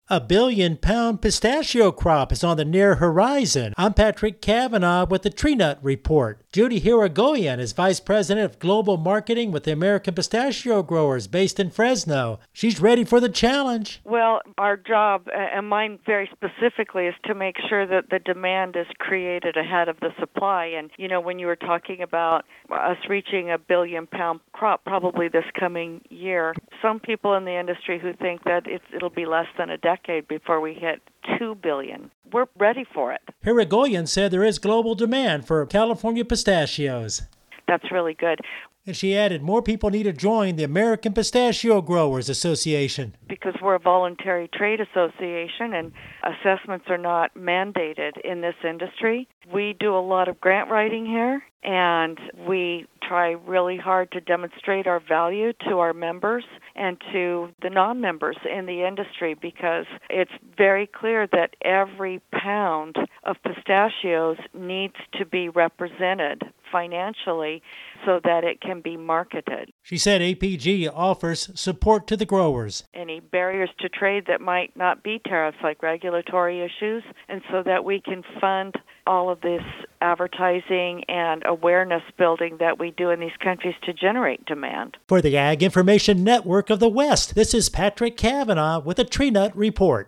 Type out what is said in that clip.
A billion-pound pistachio crop is on the near horizon. I'm Patrick Cavanaugh with the Tree Nut Report. Judy Irigoyen is Vice President of Global Marketing with the American Pistachio Growers based in Fresno. She's ready for the challenge. Well, our job, and mine very specifically, is to make sure that the demand is created ahead of the supply. And, when you were talking about us reaching a billion-pound crop probably this coming year, some people in the industry who think that it'll be less than a decade before we hit 2 billion. We're ready for it. Irigoyen said there is global demand for California pistachios. That's really good. And she added more people need to join the American Pistachio Growers Association. Because we're a voluntary trade association and assessments are not mandated in this industry. We do a lot of grant writing here, and we try really hard to demonstrate our value to our members and to the non-members in the industry, because it's very clear that every pound of pistachios needs to be represented financially so that it can be marketed. She said APG offers support to the growers. Any barriers to trade that might not be tariffs, like regulatory issues, and so that we can fund all of this advertising and awareness building that we do in these countries to generate demand. For the Ag Information Network of the West, this is Patrick Cavanaugh with a Tree Nut Report.